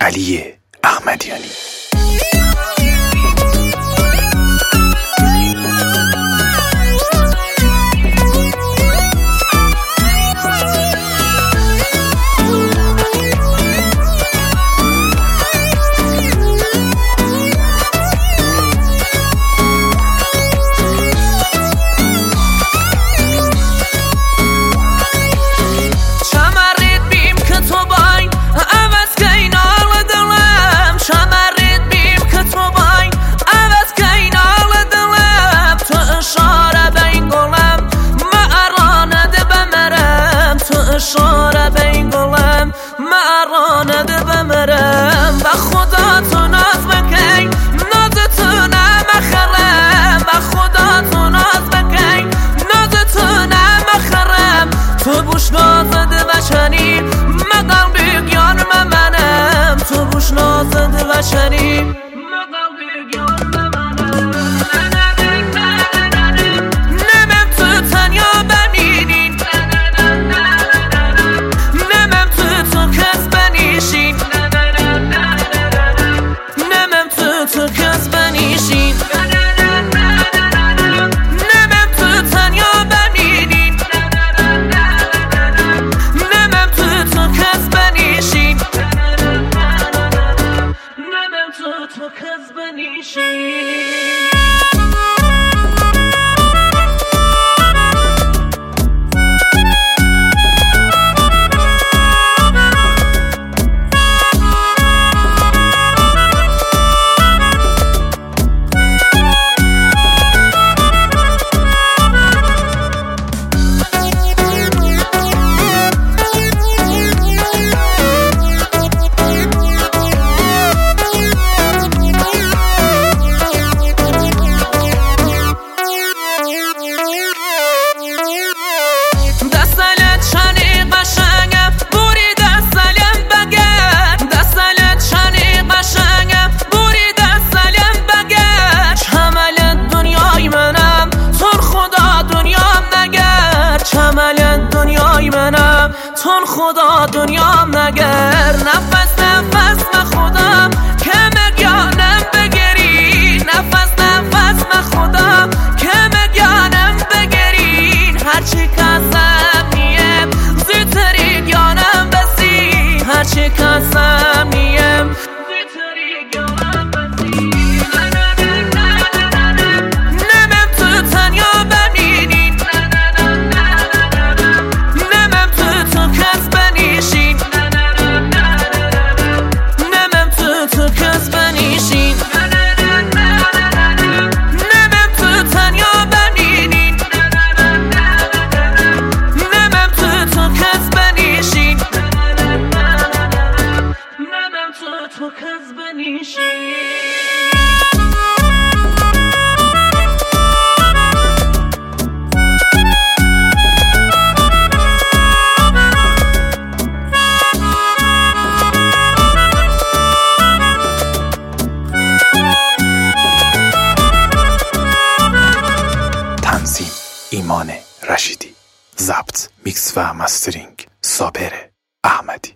علی احمدیانی. شاره بین گلم مرانه ده بمرم با خدا تو ناز بکن ناز تو نمخرم با خدا تو ناز بکن ناز تو نمخرم تو بوش نازده و شنی مقل بیگیان منم تو بوش نازده و شنی مقل بیگیان منم نمم تو تنیا بمینین تو کس بنیشین نمم تو تنیا بمینین نمم تو کس بنیشین نمم تو کس بنیشین تون خدا دنیام نگر نفس نفس من خودم که مگیانم بگیرین نفس نفس من خودم که مگیانم بگیرین هرچی کسم نیم زیتری گیانم بسی هرچی کسم نیم زیتری گیانم بسی نمم تو تنیا بمینین تو کس بنیشین نمم تو تنیا بمینین نمم تو کس بنیشین نمم تو کس بنیشین ایمان رشیدی، ضبط، میکس و مسترینگ صابر احمدی.